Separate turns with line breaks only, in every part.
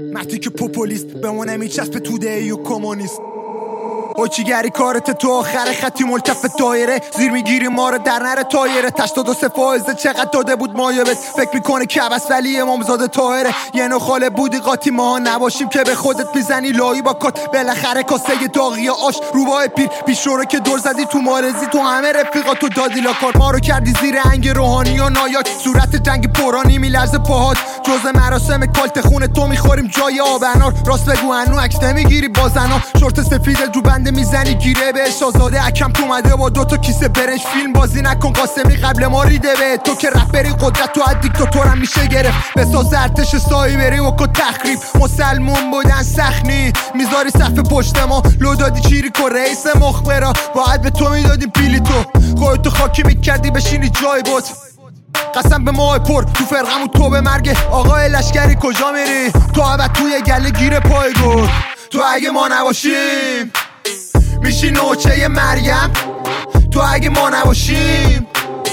مرتی که پوپولیست بمونه میچسب توده ای و کمونیست اوچیگری کارت تو آخر خطی ملتف دایره زیر میگیری ما رو در نره تایره 82 فائزه چقدر داده بود مایبت فکر میکنه که بس ولی امامزاده طاهره یه نو خاله بودی قاطی ما نباشیم که به خودت میزنی لایی با کات بالاخره کاسه داغی آش روبای پیر پیش رو که دور زدی تو مارزی تو همه رفیقاتو دادی لاکار ما رو کردی زیر انگ روحانی و نایاک صورت جنگ پرانی میلرزه پاهات جزء مراسم کالت خون تو میخوریم جای آبنار راست بگو هنو عکس نمیگیری با زنا شورت سفید جو بنده میزنی گیره بهش آزاده اکم تو اومده با 2 تا کیسه برنج فیلم بازی نکن قاسمی قبل ما ریده به تو که رپری قدرت تو از دیکتاتورم میشه گرفت بساز ارتش سایبری و که تخریب مسلمون بودن سخنی میذاری صف پشت ما لو دادی چیری که رئیس مخبرا باید به تو میدادیم پیلی تو خودتو خاکی میکردی بشینی جای بود قسم به ماه پر تو فرقمون تو به مرگ آقای لشکری کجا میری تو عبد توی گله گیر پای گل تو اگه ما نباشیم میشی نوچه مریم تو اگه ما نباشیم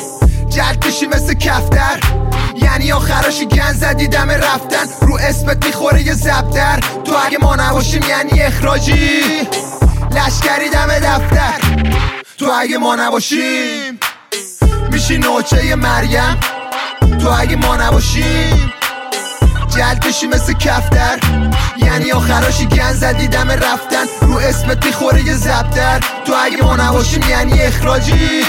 جلد میشی مثل کفتر یعنی آخراشی گن زدی دم رفتن رو اسمت میخوره یه زبدر تو اگه ما نباشیم یعنی اخراجی لشکری دم دفتر تو اگه ما نباشیم میشی نوچه مریم تو اگه ما نباشیم جلد بشی مثل کفتر یعنی آخراشی گن زدی دم رفتن رو اسمت میخوره یه زبدر تو اگه ما نباشیم یعنی اخراجی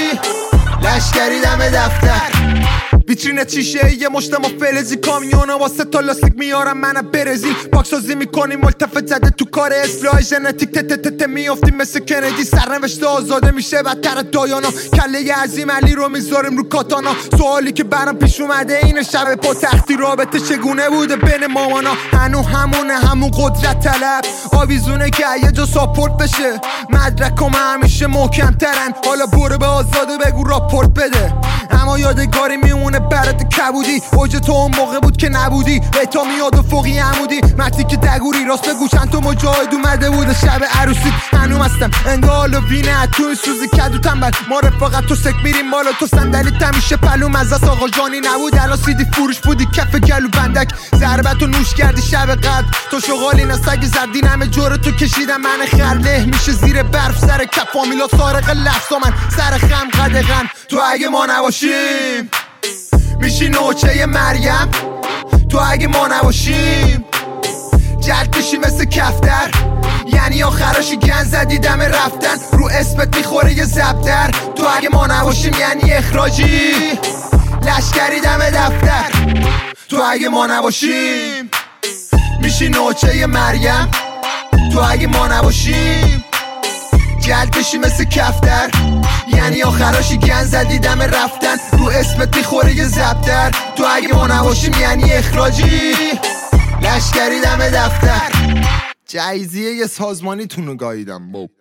لشکری دم دفتر ویترین چیشه یه مشت ما فلزی کامیونا واسه تا لاستیک میارم منم برزیل پاکسازی میکنیم ملتفت زده تو کار اصلاح ژنتیک تتتت میافتیم مثل کندی سرنوشت آزاده میشه بدتر دایانا کله عظیم علی رو میذاریم رو کاتانا سوالی که برام پیش اومده اینه شب پا تختی رابطه چگونه بوده بین مامانا هنو همونه همون قدرت طلب آویزونه که یه جا ساپورت بشه مدرکم همیشه محکم ترن حالا برو به آزاده بگو راپورت بده اما یادگاری میمونه برات کبودی اوج تو اون موقع بود که نبودی بیتا میاد و فوقی عمودی مرتی که دگوری راست بگو چند تو مجاهد اومده بود شب عروسی هنوم هستم انگال و وینه تو این سوزی کدو تنبل ما رفاقت تو سک میریم بالا تو صندلی تمیشه پلو مزاس آقا جانی نبود الان سیدی فروش بودی کف گلو بندک ضربتو نوش کردی شب قد تو شغالی نسگ زردین همه جور تو کشیدم من خرله میشه زیر برف سر کف فامیلا سارق لفظا من سر خم قدغن تو اگه ما نباشیم میشی نوچه مریم تو اگه ما نباشیم جلد میشی مثل کفتر یعنی آخراشی گن زدی دم رفتن رو اسمت میخوره یه زبدر تو اگه ما نباشیم یعنی اخراجی لشکری دم دفتر تو اگه ما نباشیم میشی نوچه مریم تو اگه ما نباشیم جلد بشی مثل کفتر یعنی آخراشی گن زدی دم رفتن رو اسمت میخوره یه زبدر تو اگه ما نباشیم یعنی اخراجی لشکری دم دفتر جایزیه یه سازمانی تونو گاییدم